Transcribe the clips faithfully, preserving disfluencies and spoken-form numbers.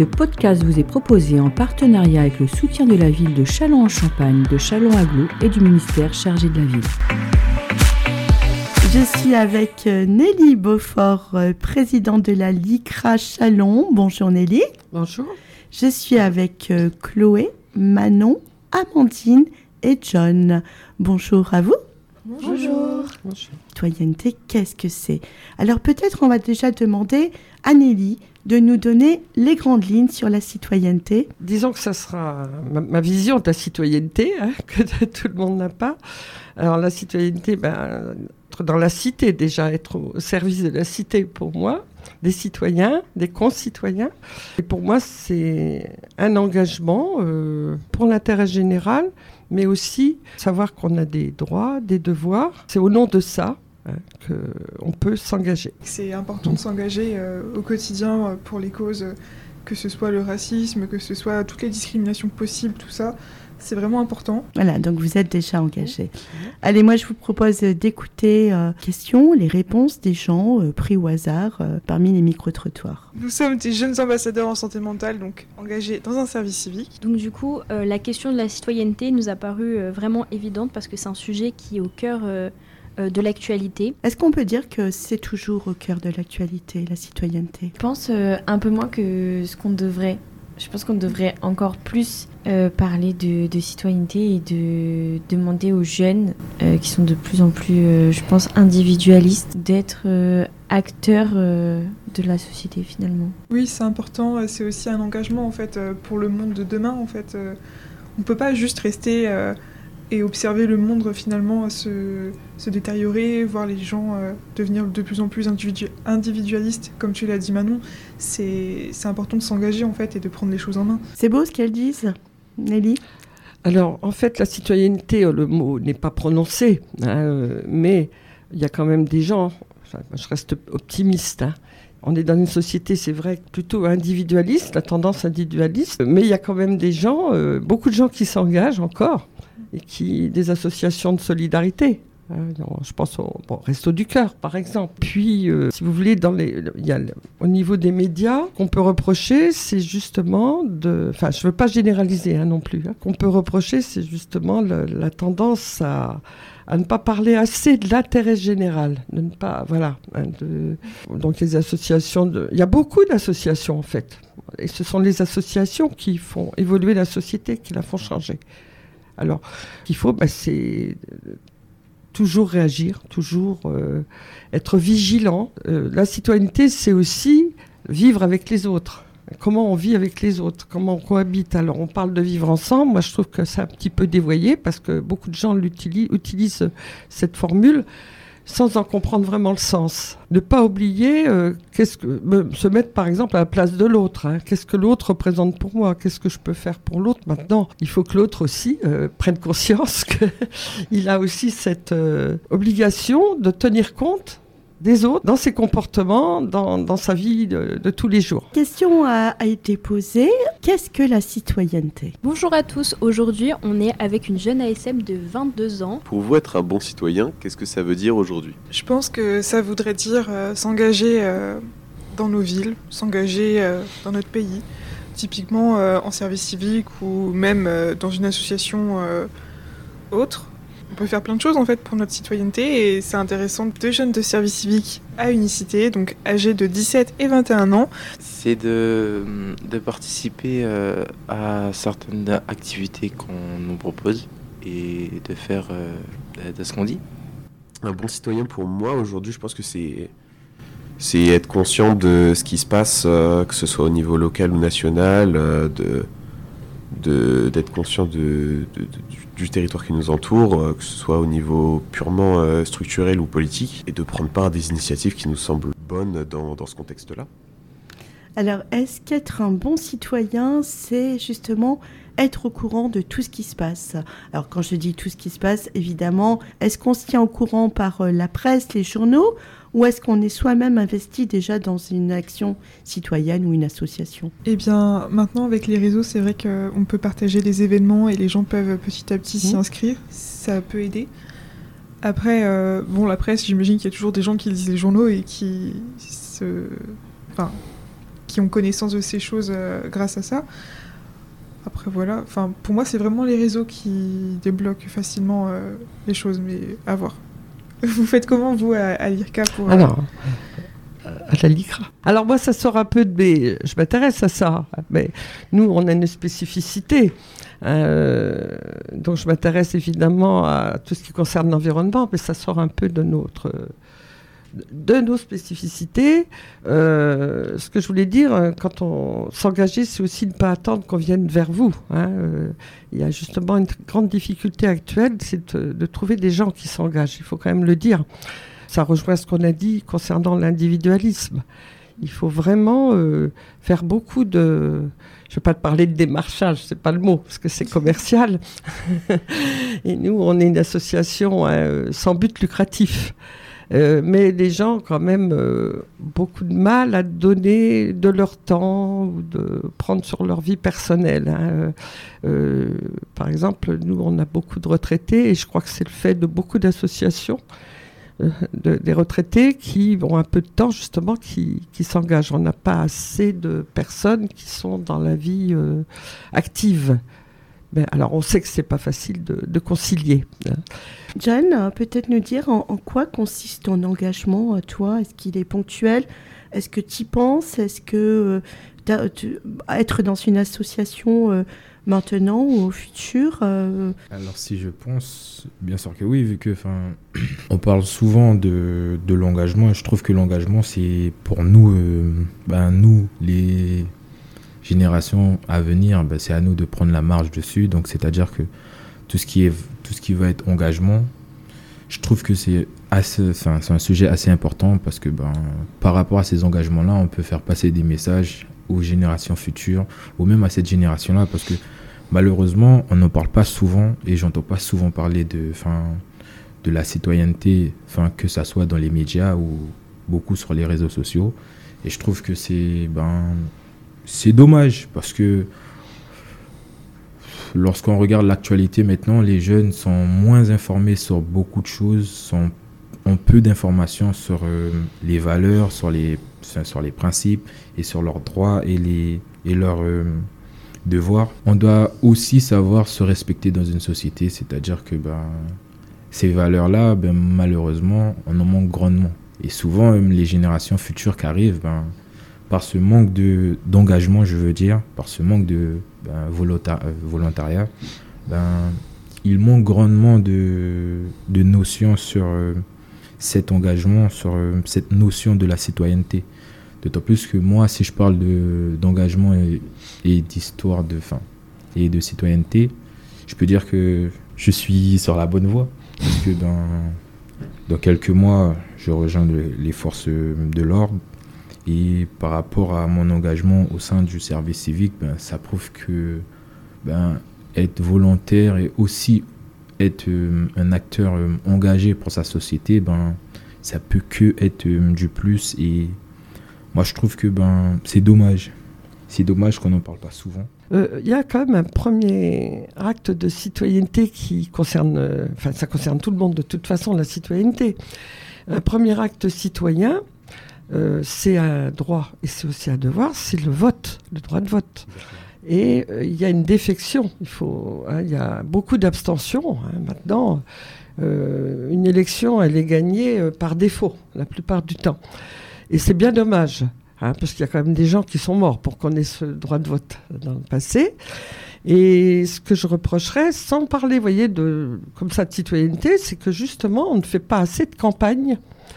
Ce podcast vous est proposé en partenariat avec le soutien de la ville de Châlons-en-Champagne, de Châlons-Agglo et du ministère chargé de la ville. Je suis avec Nelly Beaufort, présidente de la LICRA Châlons. Bonjour Nelly. Bonjour. Je suis avec Chloé, Manon, Amandine et John. Bonjour à vous. Bonjour. Bonjour. Citoyenneté, qu'est-ce que c'est ? Alors peut-être on va déjà demander à Nelly de nous donner les grandes lignes sur la citoyenneté. Disons que ça sera ma, ma vision de la citoyenneté, hein, que tout le monde n'a pas. Alors la citoyenneté, ben, être dans la cité déjà, être au service de la cité pour moi, des citoyens, des concitoyens. Et pour moi, c'est un engagement euh, pour l'intérêt général, mais aussi savoir qu'on a des droits, des devoirs. C'est au nom de ça hein, qu'on peut s'engager. C'est important de s'engager euh, au quotidien euh, pour les causes, euh, que ce soit le racisme, que ce soit toutes les discriminations possibles, tout ça. C'est vraiment important. Voilà, donc vous êtes déjà engagés. Mmh. Allez, moi je vous propose d'écouter euh, les questions, les réponses des gens euh, pris au hasard euh, parmi les micro-trottoirs. Nous sommes des jeunes ambassadeurs en santé mentale, donc engagés dans un service civique. Donc du coup, euh, la question de la citoyenneté nous a paru euh, vraiment évidente parce que c'est un sujet qui est au cœur euh, euh, de l'actualité. Est-ce qu'on peut dire que c'est toujours au cœur de l'actualité, la citoyenneté ? Je pense euh, un peu moins que ce qu'on devrait. Je pense qu'on devrait encore plus euh, parler de, de citoyenneté et de demander aux jeunes, euh, qui sont de plus en plus, euh, je pense, individualistes, d'être euh, acteurs euh, de la société finalement. Oui, c'est important. C'est aussi un engagement en fait pour le monde de demain. En fait, euh, on peut pas juste rester euh, et observer le monde finalement se, se détériorer, voir les gens euh, devenir de plus en plus individu- individualistes, comme tu l'as dit Manon. C'est, c'est important de s'engager en fait et de prendre les choses en main. C'est beau ce qu'elles disent, Nelly ? Alors, en fait, la citoyenneté, le mot n'est pas prononcé, hein, euh, mais il y a quand même des gens, enfin, je reste optimiste, hein. On est dans une société, c'est vrai, plutôt individualiste, la tendance individualiste, mais il y a quand même des gens, euh, beaucoup de gens qui s'engagent encore, et qui, des associations de solidarité. Euh, je pense au bon, Resto du Cœur, par exemple. Puis, euh, si vous voulez, dans les, il y a, au niveau des médias, qu'on peut reprocher, c'est justement de... Enfin, je ne veux pas généraliser hein, non plus. Hein, qu'on peut reprocher, c'est justement le, la tendance à, à ne pas parler assez de l'intérêt général. De ne pas... Voilà. Hein, de, donc, les associations... De, il y a beaucoup d'associations, en fait. Et ce sont les associations qui font évoluer la société, qui la font changer. Alors, ce qu'il faut, bah, c'est toujours réagir, toujours euh, être vigilant. Euh, la citoyenneté, c'est aussi vivre avec les autres. Comment on vit avec les autres, comment on cohabite. Alors, on parle de vivre ensemble. Moi, je trouve que c'est un petit peu dévoyé parce que beaucoup de gens l'utilisent, utilisent cette formule sans en comprendre vraiment le sens. Ne pas oublier, euh, qu'est-ce que, me, se mettre par exemple à la place de l'autre. Hein. Qu'est-ce que l'autre représente pour moi ? Qu'est-ce que je peux faire pour l'autre ? Maintenant, il faut que l'autre aussi euh, prenne conscience qu'il a aussi cette euh, obligation de tenir compte des autres, dans ses comportements, dans, dans sa vie de, de tous les jours. La question a, a été posée. Qu'est-ce que la citoyenneté ? Bonjour à tous. Aujourd'hui, on est avec une jeune A S M de vingt-deux ans. Pour vous, être un bon citoyen, qu'est-ce que ça veut dire aujourd'hui ? Je pense que ça voudrait dire euh, s'engager euh, dans nos villes, s'engager euh, dans notre pays, typiquement euh, en service civique ou même euh, dans une association euh, autre. On peut faire plein de choses en fait pour notre citoyenneté et c'est intéressant. Deux jeunes de service civique à Unicité, donc âgés de dix-sept et vingt et un ans. C'est de, de participer euh, à certaines activités qu'on nous propose et de faire euh, de ce qu'on dit. Un bon citoyen pour moi aujourd'hui, je pense que c'est, c'est être conscient de ce qui se passe, euh, que ce soit au niveau local ou national, euh, de... De, d'être conscient de, de, de, du territoire qui nous entoure, euh, que ce soit au niveau purement euh, structurel ou politique, et de prendre part à des initiatives qui nous semblent bonnes dans, dans ce contexte-là. Alors, est-ce qu'être un bon citoyen, c'est justement être au courant de tout ce qui se passe ? Alors, quand je dis tout ce qui se passe, évidemment, est-ce qu'on se tient au courant par euh, la presse, les journaux, ou est-ce qu'on est soi-même investi déjà dans une action citoyenne ou une association ? Eh bien, maintenant, avec les réseaux, c'est vrai qu'on peut partager des événements et les gens peuvent petit à petit mmh. s'y inscrire. Ça peut aider. Après, euh, bon, la presse, j'imagine qu'il y a toujours des gens qui lisent les journaux et qui se... Enfin, qui ont connaissance de ces choses euh, grâce à ça. Après voilà, enfin pour moi c'est vraiment les réseaux qui débloquent facilement euh, les choses, mais à voir. Vous faites comment vous à, à l'I R C A pour euh... Alors, à la L I C R A. Alors moi ça sort un peu de mes... Je m'intéresse à ça, mais nous on a une spécificité. Euh, donc je m'intéresse évidemment à tout ce qui concerne l'environnement, mais ça sort un peu de notre... de nos spécificités. Euh, ce que je voulais dire, quand on s'engager, c'est aussi ne pas attendre qu'on vienne vers vous. Hein. Euh, il y a justement une grande difficulté actuelle, c'est de, de trouver des gens qui s'engagent. Il faut quand même le dire. Ça rejoint ce qu'on a dit concernant l'individualisme. Il faut vraiment euh, faire beaucoup de... Je ne vais pas te parler de démarchage, ce n'est pas le mot, parce que c'est commercial. Et nous, on est une association hein, sans but lucratif. Euh, mais les gens, quand même, euh, beaucoup de mal à donner de leur temps ou de prendre sur leur vie personnelle. Hein. Euh, par exemple, nous, on a beaucoup de retraités et je crois que c'est le fait de beaucoup d'associations, euh, de, des retraités qui ont un peu de temps, justement, qui, qui s'engagent. On n'a pas assez de personnes qui sont dans la vie euh, active. Ben, alors, on sait que ce n'est pas facile de, de concilier. Jeanne, peut-être nous dire en, en quoi consiste ton engagement, toi ? Est-ce qu'il est ponctuel ? Est-ce que tu y penses ? Est-ce que euh, tu, être dans une association euh, maintenant ou au futur euh... Alors, si je pense, bien sûr que oui, vu que on parle souvent de, de l'engagement, et je trouve que l'engagement, c'est pour nous, euh, ben, nous, les... génération à venir, ben c'est à nous de prendre la marge dessus. Donc, c'est-à-dire que tout ce qui est, tout ce qui va être engagement, je trouve que c'est, assez, enfin, c'est un sujet assez important parce que ben, par rapport à ces engagements-là, on peut faire passer des messages aux générations futures ou même à cette génération-là parce que malheureusement, on n'en parle pas souvent et j'entends pas souvent parler de, enfin, de la citoyenneté, enfin, que ça soit dans les médias ou beaucoup sur les réseaux sociaux. Et je trouve que c'est... Ben, c'est dommage parce que lorsqu'on regarde l'actualité maintenant, les jeunes sont moins informés sur beaucoup de choses, sont, ont peu d'informations sur euh, les valeurs, sur les, sur les principes et sur leurs droits et, les, et leurs euh, devoirs. On doit aussi savoir se respecter dans une société, c'est-à-dire que ben, ces valeurs-là, ben, malheureusement, on en manque grandement. Et souvent, même les générations futures qui arrivent, ben, par ce manque de, d'engagement, je veux dire, par ce manque de ben, volonta- volontariat, ben, il manque grandement de, de notions sur euh, cet engagement, sur euh, cette notion de la citoyenneté. D'autant plus que moi, si je parle de, d'engagement et, et d'histoire de, fin, et de citoyenneté, je peux dire que je suis sur la bonne voie. Parce que dans, dans quelques mois, je rejoins le, les forces de l'ordre. Et par rapport à mon engagement au sein du service civique, ben, ça prouve que ben, être volontaire et aussi être euh, un acteur euh, engagé pour sa société, ben, ça peut que être euh, du plus. Et moi, je trouve que ben, c'est dommage. C'est dommage qu'on n'en parle pas souvent. Il euh, y a quand même un premier acte de citoyenneté qui concerne, euh, enfin ça concerne tout le monde de toute façon, la citoyenneté. Un premier acte citoyen, Euh, c'est un droit et c'est aussi un devoir, c'est le vote, le droit de vote. Et il euh, y a une défection, il faut, hein, y a beaucoup d'abstention. Hein, maintenant, euh, une élection, elle est gagnée euh, par défaut, la plupart du temps. Et c'est bien dommage, hein, parce qu'il y a quand même des gens qui sont morts pour qu'on ait ce droit de vote dans le passé. Et ce que je reprocherais, sans parler, vous voyez, de, comme ça, de citoyenneté, c'est que justement, on ne fait pas assez de campagne.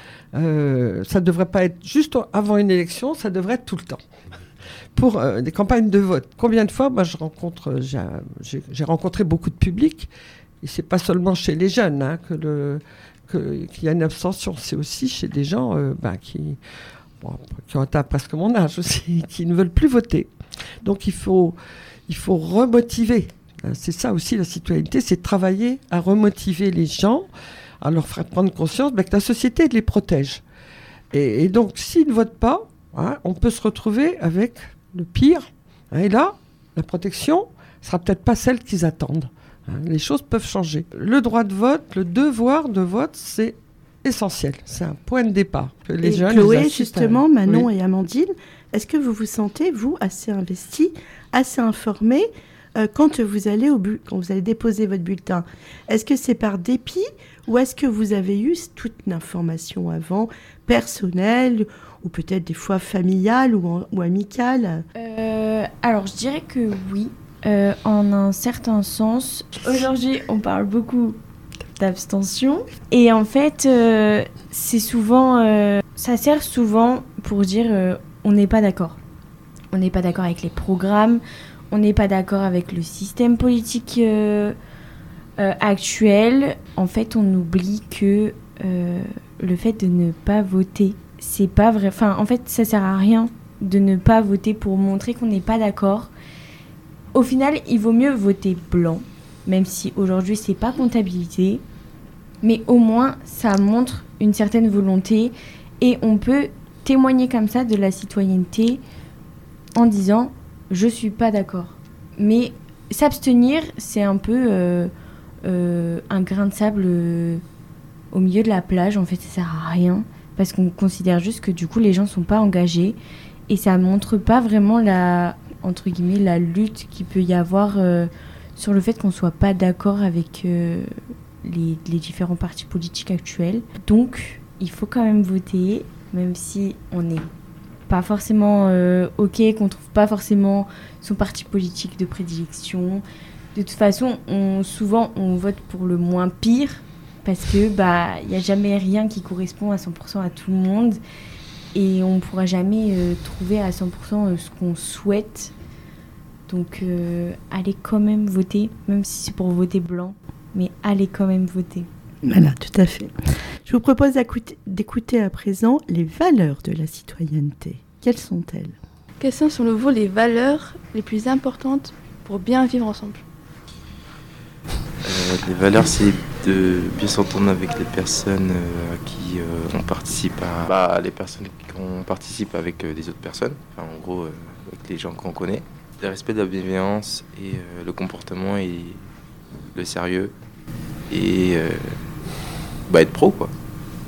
Euh, ça ne devrait pas être juste avant une élection, ça devrait être tout le temps. Pour euh, des campagnes de vote. Combien de fois, moi, je rencontre, j'ai, j'ai, j'ai rencontré beaucoup de public, et c'est pas seulement chez les jeunes hein, que le, que, qu'il y a une abstention, c'est aussi chez des gens euh, ben, qui, bon, qui ont atteint presque mon âge aussi, qui ne veulent plus voter. Donc il faut, il faut remotiver. C'est ça aussi la citoyenneté, c'est travailler à remotiver les gens, à leur faire prendre conscience ben, que la société les protège. Et, et donc, s'ils ne votent pas, hein, on peut se retrouver avec le pire. Hein, et là, la protection ne sera peut-être pas celle qu'ils attendent. Hein, les choses peuvent changer. Le droit de vote, le devoir de vote, c'est essentiel. C'est un point de départ. Que les et jeunes, Chloé, les justement, à... Manon oui. et Amandine, est-ce que vous vous sentez, vous, assez investis, assez informés euh, quand vous allez au bu- quand vous allez déposer votre bulletin? Est-ce que c'est par dépit ou est-ce que vous avez eu toute l'information avant, personnelle ou peut-être des fois familiale ou, en- ou amicale? Euh, alors, je dirais que oui, euh, en un certain sens. Aujourd'hui, on parle beaucoup d'abstention. Et en fait, euh, c'est souvent, euh, ça sert souvent pour dire euh, on n'est pas d'accord. On n'est pas d'accord avec les programmes, on n'est pas d'accord avec le système politique euh, euh, actuel. En fait, on oublie que euh, le fait de ne pas voter, c'est pas vrai. Enfin, en fait, ça sert à rien de ne pas voter pour montrer qu'on n'est pas d'accord. Au final, il vaut mieux voter blanc, même si aujourd'hui c'est pas comptabilité, mais au moins ça montre une certaine volonté et on peut témoigner comme ça de la citoyenneté en disant je suis pas d'accord. Mais s'abstenir, c'est un peu euh, euh, un grain de sable euh, au milieu de la plage. En fait, ça sert à rien parce qu'on considère juste que du coup les gens sont pas engagés et ça montre pas vraiment la entre guillemets la lutte qu'il peut y avoir euh, sur le fait qu'on soit pas d'accord avec euh, les, les différents partis politiques actuels. Donc, il faut quand même voter, même si on n'est pas forcément euh, OK, qu'on trouve pas forcément son parti politique de prédilection. De toute façon, on, souvent, on vote pour le moins pire parce que bah, y a jamais rien qui correspond à cent pour cent à tout le monde et on pourra jamais euh, trouver à cent pour cent ce qu'on souhaite. Donc, euh, allez quand même voter, même si c'est pour voter blanc, mais allez quand même voter. Voilà, tout à fait. Je vous propose d'écouter, d'écouter à présent les valeurs de la citoyenneté. Quelles sont-elles? Quelles sont selon vous les valeurs les plus importantes pour bien vivre ensemble? euh, Les valeurs, c'est de bien s'entendre avec les personnes euh, à qui euh, on participe à... Bah, les personnes qui on participe avec euh, des autres personnes, enfin, en gros, euh, avec les gens qu'on connaît. Le respect de la bienveillance et euh, le comportement et le sérieux et euh, bah, être pro quoi.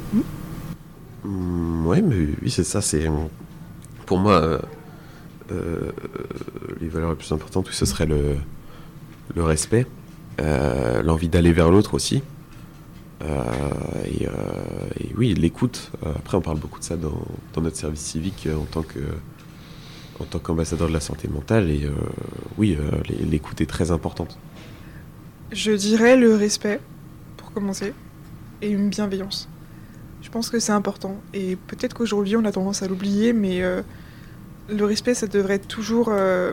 Mmh, ouais, mais oui, c'est ça. C'est pour moi euh, euh, les valeurs les plus importantes. Oui, ce serait le le respect, euh, l'envie d'aller vers l'autre aussi, euh, et, euh, et oui, l'écoute. Après, on parle beaucoup de ça dans, dans notre service civique euh, en tant que en tant qu'ambassadeur de la santé mentale, et euh, oui, euh, l'écoute est très importante. Je dirais le respect, pour commencer, et une bienveillance. Je pense que c'est important, et peut-être qu'aujourd'hui on a tendance à l'oublier, mais euh, le respect, ça devrait être toujours euh,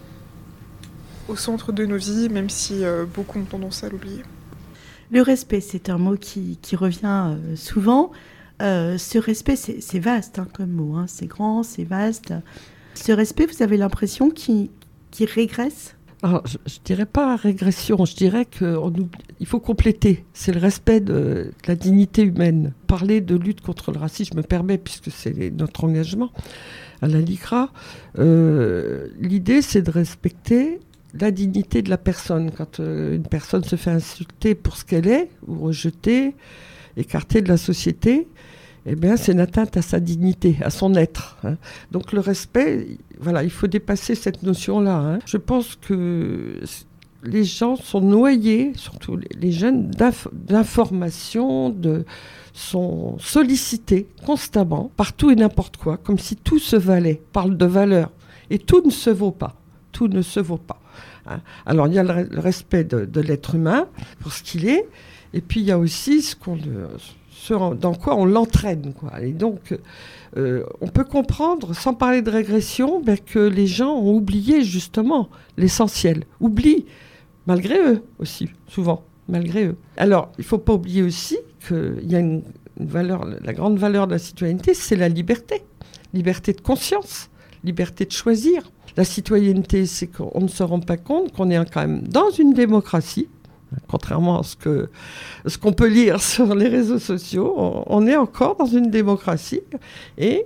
au centre de nos vies, même si euh, beaucoup ont tendance à l'oublier. Le respect, c'est un mot qui, qui revient euh, souvent. Euh, ce respect, c'est, c'est vaste hein, comme mot, hein. C'est grand, c'est vaste. Ce respect, vous avez l'impression qu'il, qu'il régresse? Alors, je ne dirais pas régression, je dirais qu'il faut compléter. C'est le respect de, de la dignité humaine. Parler de lutte contre le racisme, je me permets, puisque c'est notre engagement à la LICRA. Euh, l'idée, c'est de respecter la dignité de la personne. Quand euh, une personne se fait insulter pour ce qu'elle est, ou rejetée, écartée de la société, eh bien, c'est une atteinte à sa dignité, à son être. Hein. Donc le respect, voilà, il faut dépasser cette notion-là. Hein. Je pense que les gens sont noyés, surtout les jeunes, d'inf- d'informations, de, sont sollicités constamment, partout et n'importe quoi, comme si tout se valait. On parle de valeur. Et tout ne se vaut pas. Tout ne se vaut pas. Hein. Alors, il y a le, le respect de, de l'être humain pour ce qu'il est, et puis il y a aussi ce qu'on... dans quoi on l'entraîne, quoi. Et donc, euh, on peut comprendre, sans parler de régression, ben, que les gens ont oublié justement l'essentiel. Oublient, malgré eux aussi, souvent, malgré eux. Alors, il ne faut pas oublier aussi qu'il y a une, une valeur, la grande valeur de la citoyenneté, c'est la liberté. Liberté de conscience, liberté de choisir. La citoyenneté, c'est qu'on ne se rend pas compte qu'on est quand même dans une démocratie. Contrairement à ce, que, ce qu'on peut lire sur les réseaux sociaux, on, on est encore dans une démocratie et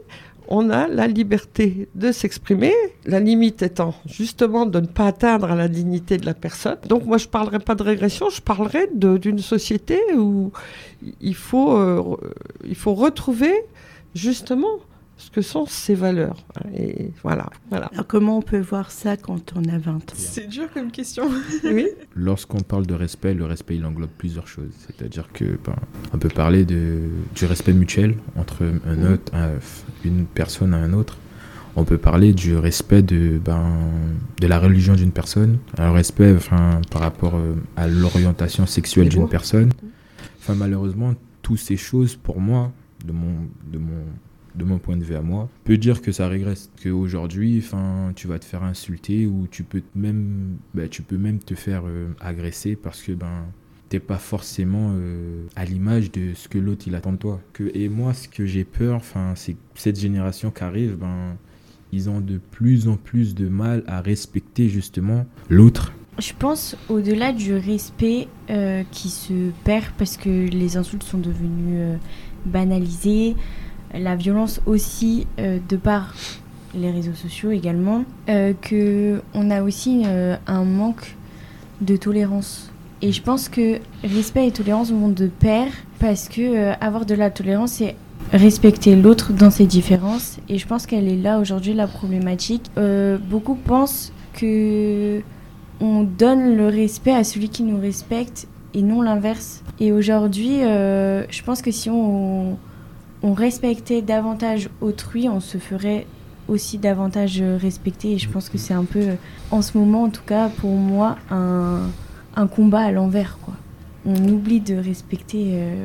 on a la liberté de s'exprimer, la limite étant justement de ne pas atteindre à la dignité de la personne. Donc moi, je ne parlerai pas de régression, je parlerai de, d'une société où il faut, euh, il faut retrouver justement ce que sont ces valeurs. Et voilà, voilà. Alors comment on peut voir ça quand on a vingt ans ? C'est dur comme question. Oui. Lorsqu'on parle de respect, le respect il englobe plusieurs choses. C'est-à-dire que ben, on peut parler de, du respect mutuel entre un autre, un, une personne à un autre. On peut parler du respect de, ben, de la religion d'une personne, un respect enfin, par rapport à l'orientation sexuelle d'une personne. Enfin, malheureusement, toutes ces choses, pour moi, de mon, de mon, de mon point de vue à moi, peut dire que ça régresse. Qu'aujourd'hui, tu vas te faire insulter ou tu peux même, ben, tu peux même te faire euh, agresser parce que ben, tu n'es pas forcément euh, à l'image de ce que l'autre il attend de toi. Que, et moi, ce que j'ai peur, c'est que cette génération qui arrive, ben, ils ont de plus en plus de mal à respecter justement l'autre. Je pense au-delà du respect euh, qui se perd parce que les insultes sont devenues euh, banalisées, la violence aussi euh, de par les réseaux sociaux également, euh, qu'on a aussi euh, un manque de tolérance. Et je pense que respect et tolérance vont de pair parce que euh, avoir de la tolérance, c'est respecter l'autre dans ses différences. Et je pense qu'elle est là aujourd'hui la problématique. Euh, beaucoup pensent que on donne le respect à celui qui nous respecte et non l'inverse. Et aujourd'hui, euh, je pense que si on, on respectait davantage autrui, on se ferait aussi davantage respecter. Et je pense que c'est un peu, en ce moment en tout cas, pour moi, un, un combat à l'envers, quoi. On oublie de respecter euh,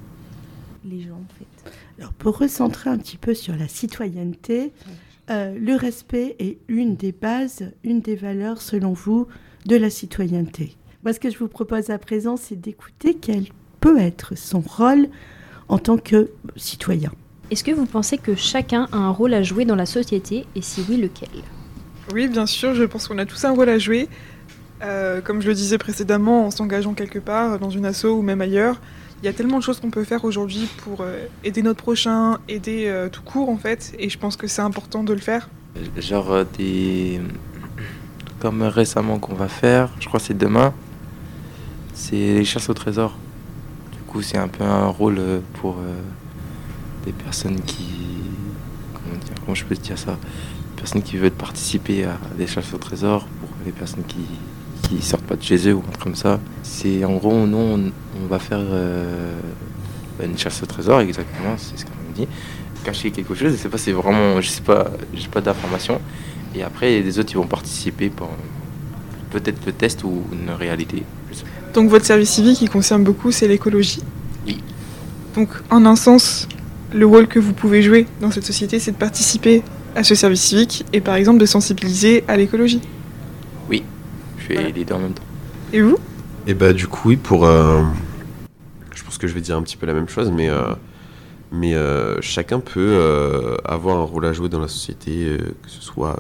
les gens, en fait. Alors, pour recentrer un petit peu sur la citoyenneté, euh, le respect est une des bases, une des valeurs, selon vous, de la citoyenneté. Moi, ce que je vous propose à présent, c'est d'écouter quel peut être son rôle en tant que citoyen. Est-ce que vous pensez que chacun a un rôle à jouer dans la société, et si oui, lequel ? Oui, bien sûr, je pense qu'on a tous un rôle à jouer. Euh, comme je le disais précédemment, en s'engageant quelque part, dans une asso ou même ailleurs, il y a tellement de choses qu'on peut faire aujourd'hui pour euh, aider notre prochain, aider euh, tout court en fait, et je pense que c'est important de le faire. Genre euh, des... Comme récemment qu'on va faire, je crois que c'est demain, c'est les chasses au trésor. Du coup, c'est un peu un rôle pour euh, des personnes qui... Comment dire, comment je peux dire ça ? Des personnes qui veulent participer à des chasses au trésor, pour les personnes qui... qui sortent pas de chez eux ou un truc comme ça. C'est en gros, nous, on, on va faire euh, une chasse au trésor, exactement, c'est ce qu'on me dit. Cacher quelque chose, je sais pas, c'est vraiment, je sais pas, j'ai pas d'informations. Et après, les autres, ils vont participer pour peut-être le test ou une réalité. Donc votre service civique, il concerne beaucoup, c'est l'écologie. Oui. Donc, en un sens, le rôle que vous pouvez jouer dans cette société, c'est de participer à ce service civique et par exemple de sensibiliser à l'écologie. Oui. Je fais voilà. Les deux en même temps. Et vous ? Et bah du coup oui, pour euh, je pense que je vais dire un petit peu la même chose, mais euh, mais euh, chacun peut euh, avoir un rôle à jouer dans la société, euh, que ce soit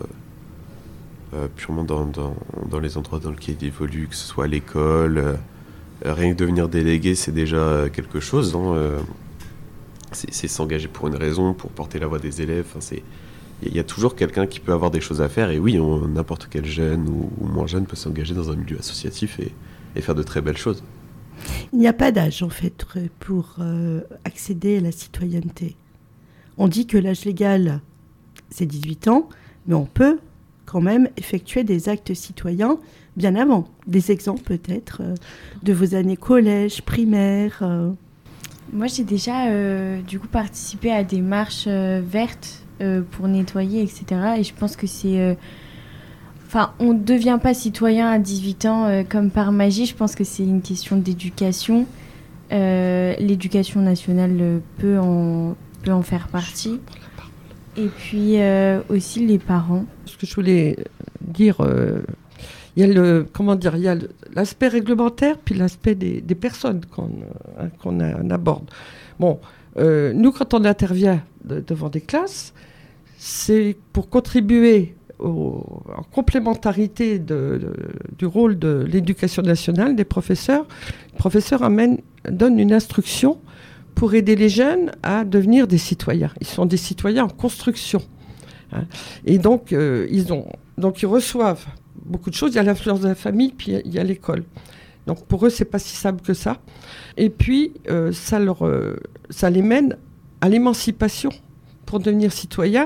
euh, purement dans, dans dans les endroits dans lesquels il évolue, que ce soit à l'école. Euh, rien que devenir délégué, c'est déjà quelque chose. Hein, euh, c'est, c'est s'engager pour une raison, pour porter la voix des élèves. Enfin, c'est il y a toujours quelqu'un qui peut avoir des choses à faire, et oui, on, n'importe quel jeune ou, ou moins jeune peut s'engager dans un milieu associatif et, et faire de très belles choses. Il n'y a pas d'âge, en fait, pour euh, accéder à la citoyenneté. On dit que l'âge légal, c'est dix-huit ans, mais on peut quand même effectuer des actes citoyens bien avant. Des exemples, peut-être, euh, de vos années collège, primaire. Euh. Moi, j'ai déjà, euh, du coup, participé à des marches euh, vertes Euh, pour nettoyer, et cetera. Et je pense que c'est... Enfin, euh... on ne devient pas citoyen à dix-huit ans euh, comme par magie. Je pense que c'est une question d'éducation. Euh, l'éducation nationale peut en, peut en faire partie. Et puis euh, aussi les parents. Ce que je voulais dire, euh, il y a le, comment dire, il y a le, l'aspect réglementaire, puis l'aspect des, des personnes qu'on, hein, qu'on, a, on aborde. Bon, euh, nous, quand on intervient de, devant des classes, c'est pour contribuer au, en complémentarité de, de, du rôle de l'éducation nationale, des professeurs. Le professeur amène, donne une instruction pour aider les jeunes à devenir des citoyens. Ils sont des citoyens en construction. Hein. Et donc, euh, ils ont, donc, ils reçoivent beaucoup de choses. Il y a l'influence de la famille, puis il y a l'école. Donc, pour eux, c'est pas si simple que ça. Et puis, euh, ça, leur, euh, ça les mène à l'émancipation. Pour devenir citoyen,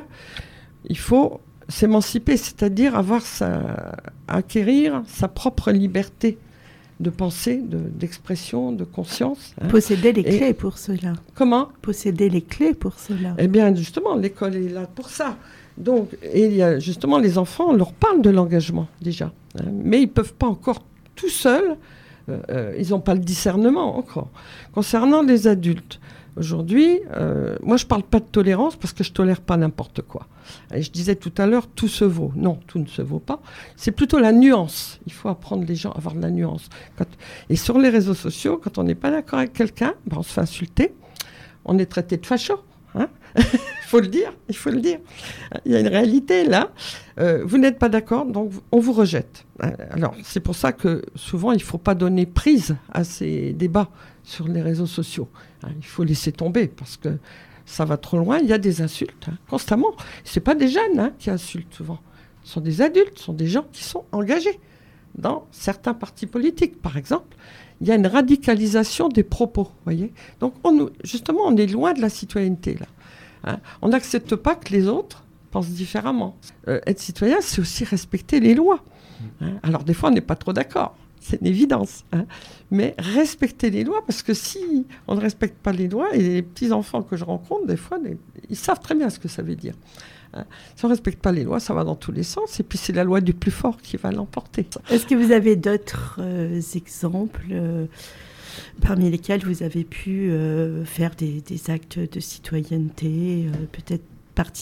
il faut s'émanciper, c'est-à-dire avoir sa, acquérir sa propre liberté de pensée, de, d'expression, de conscience. Hein. Posséder les Et clés pour cela. Comment ? Posséder les clés pour cela. Eh bien, justement, l'école est là pour ça. Donc, et il y a justement les enfants, on leur parle de l'engagement déjà, hein, mais ils ne peuvent pas encore tout seuls, euh, euh, ils n'ont pas le discernement encore. Concernant les adultes, aujourd'hui, euh, moi je ne parle pas de tolérance parce que je ne tolère pas n'importe quoi. Et je disais tout à l'heure, tout se vaut. Non, tout ne se vaut pas. C'est plutôt la nuance. Il faut apprendre les gens à avoir de la nuance. Quand... Et sur les réseaux sociaux, quand on n'est pas d'accord avec quelqu'un, ben on se fait insulter, on est traité de facho. Hein. Il faut le dire, il faut le dire. Il y a une réalité là. Euh, vous n'êtes pas d'accord, donc on vous rejette. Alors, c'est pour ça que souvent, il ne faut pas donner prise à ces débats sur les réseaux sociaux. Hein, il faut laisser tomber parce que ça va trop loin. Il y a des insultes hein, constamment. Ce n'est pas des jeunes hein, qui insultent souvent. Ce sont des adultes, ce sont des gens qui sont engagés dans certains partis politiques, par exemple. Il y a une radicalisation des propos, voyez. Donc, on, justement, on est loin de la citoyenneté, là. Hein. On n'accepte pas que les autres pensent différemment. Euh, être citoyen, c'est aussi respecter les lois. Hein. Alors, des fois, on n'est pas trop d'accord. C'est une évidence. Hein. Mais respecter les lois, parce que si on ne respecte pas les lois, et les petits-enfants que je rencontre, des fois, les, ils savent très bien ce que ça veut dire. Hein. Si on ne respecte pas les lois, ça va dans tous les sens. Et puis, c'est la loi du plus fort qui va l'emporter. Est-ce que vous avez d'autres euh, exemples euh, parmi lesquels vous avez pu euh, faire des, des actes de citoyenneté, euh, peut-être participer ?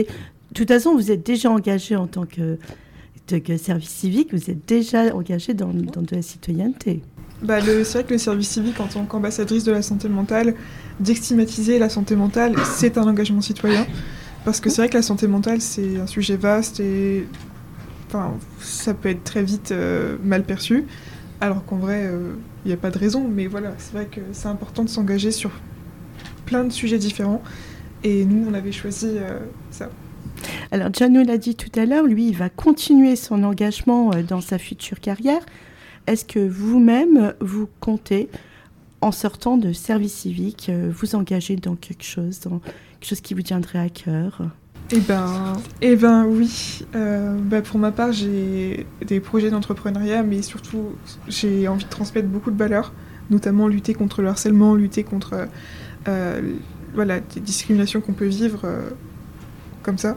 De toute façon, vous êtes déjà engagé en tant que, de, que service civique, vous êtes déjà engagé dans, dans de la citoyenneté. Bah le, c'est vrai que le service civique, en tant qu'ambassadrice de la santé mentale, d'estigmatiser la santé mentale, c'est un engagement citoyen. Parce que c'est vrai que la santé mentale, c'est un sujet vaste et enfin, ça peut être très vite euh, mal perçu, alors qu'en vrai, il euh, n'y a pas de raison. Mais voilà, c'est vrai que c'est important de s'engager sur plein de sujets différents. Et nous, on avait choisi euh, ça. Alors, John nous l'a dit tout à l'heure, lui, il va continuer son engagement euh, dans sa future carrière. Est-ce que vous-même, vous comptez, en sortant de service civique, euh, vous engager dans quelque chose, dans quelque chose qui vous tiendrait à cœur ? Eh ben, eh ben oui. Euh, bah pour ma part, j'ai des projets d'entrepreneuriat, mais surtout, j'ai envie de transmettre beaucoup de valeurs, notamment lutter contre le harcèlement, lutter contre euh, voilà, des discriminations qu'on peut vivre euh, comme ça.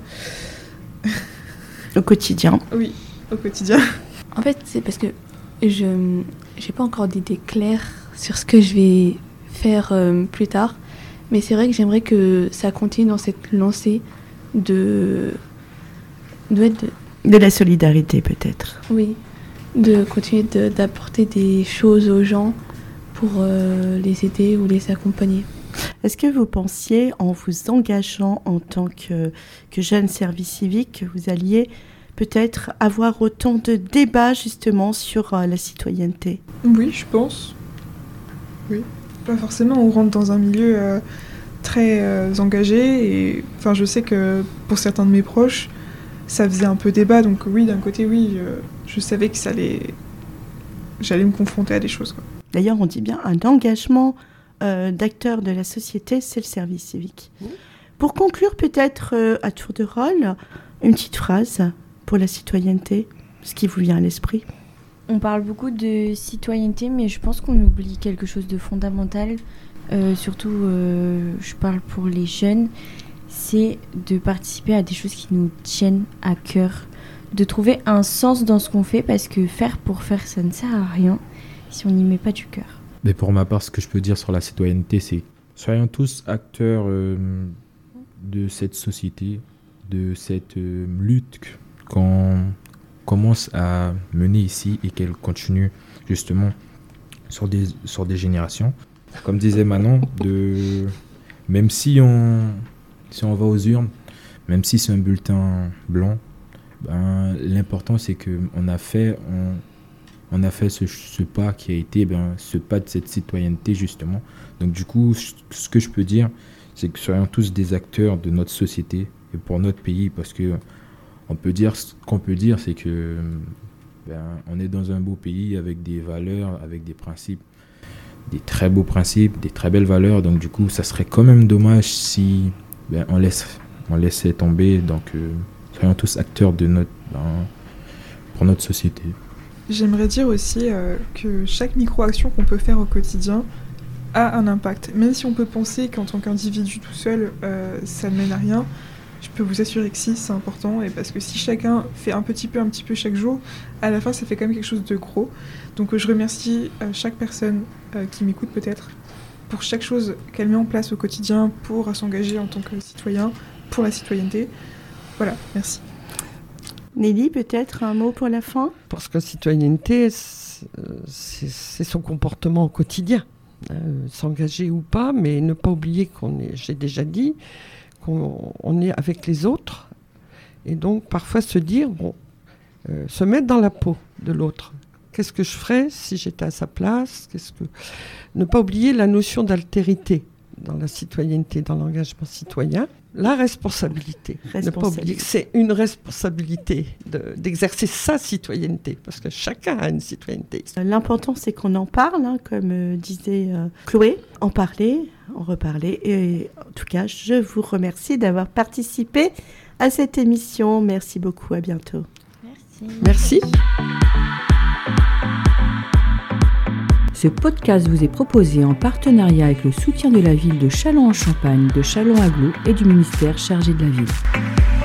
Au quotidien. Oui, au quotidien. En fait, c'est parce que je n'ai pas encore d'idée claire sur ce que je vais faire euh, plus tard. Mais c'est vrai que j'aimerais que ça continue dans cette lancée de... De, de... de la solidarité, peut-être. Oui, de continuer de, d'apporter des choses aux gens pour euh, les aider ou les accompagner. Est-ce que vous pensiez, en vous engageant en tant que, que jeune service civique, que vous alliez peut-être avoir autant de débats justement sur euh, la citoyenneté ? Oui, je pense. Oui. Pas forcément, on rentre dans un milieu euh, très euh, engagé et enfin, je sais que pour certains de mes proches, ça faisait un peu débat. Donc oui, d'un côté, oui, euh, je savais que ça allait... j'allais me confronter à des choses, quoi. D'ailleurs, on dit bien un engagement euh, d'acteur de la société, c'est le service civique. Mmh. Pour conclure, peut-être euh, à tour de rôle, une petite phrase pour la citoyenneté, ce qui vous vient à l'esprit. On parle beaucoup de citoyenneté, mais je pense qu'on oublie quelque chose de fondamental. Euh, surtout, euh, je parle pour les jeunes, c'est de participer à des choses qui nous tiennent à cœur. De trouver un sens dans ce qu'on fait, parce que faire pour faire, ça ne sert à rien si on n'y met pas du cœur. Mais pour ma part, ce que je peux dire sur la citoyenneté, c'est soyons tous acteurs euh, de cette société, de cette euh, lutte qu'on commence à mener ici et qu'elle continue justement sur des, sur des générations. Comme disait Manon, de, même si on, si on va aux urnes, même si c'est un bulletin blanc, ben, l'important c'est qu'on a fait, on, on a fait ce, ce pas qui a été ben, ce pas de cette citoyenneté justement. Donc du coup, ce que je peux dire, c'est que soyons tous des acteurs de notre société et pour notre pays, parce que on peut dire, ce qu'on peut dire, c'est que ben, on est dans un beau pays avec des valeurs, avec des principes, des très beaux principes, des très belles valeurs. Donc du coup, ça serait quand même dommage si ben, on laisse, on laissait tomber. Donc euh, soyons tous acteurs de notre, ben, pour notre société. J'aimerais dire aussi euh, que chaque micro-action qu'on peut faire au quotidien a un impact. Même si on peut penser qu'en tant qu'individu tout seul, euh, ça ne mène à rien, je peux vous assurer que si, c'est important. Et parce que si chacun fait un petit peu, un petit peu chaque jour, à la fin, ça fait quand même quelque chose de gros. Donc euh, je remercie euh, chaque personne euh, qui m'écoute peut-être pour chaque chose qu'elle met en place au quotidien pour s'engager en tant que citoyen, pour la citoyenneté. Voilà, merci. Nelly, peut-être un mot pour la fin ? Parce que citoyenneté, c'est, c'est son comportement au quotidien. Euh, s'engager ou pas, mais ne pas oublier qu'on est, j'ai déjà dit, qu'on on est avec les autres. Et donc, parfois se dire, bon, euh, se mettre dans la peau de l'autre. Qu'est-ce que je ferais si j'étais à sa place ? Qu'est-ce que... Ne pas oublier la notion d'altérité dans la citoyenneté, dans l'engagement citoyen. La responsabilité. Ne pas oublier que c'est une responsabilité de, d'exercer sa citoyenneté, parce que chacun a une citoyenneté. L'important, c'est qu'on en parle, hein, comme euh, disait euh, Chloé, en parler, en reparler. Et en tout cas, je vous remercie d'avoir participé à cette émission. Merci beaucoup, à bientôt. Merci. Merci. Ce podcast vous est proposé en partenariat avec le soutien de la ville de Châlons-en-Champagne, de Châlons-Agglo et du ministère chargé de la ville.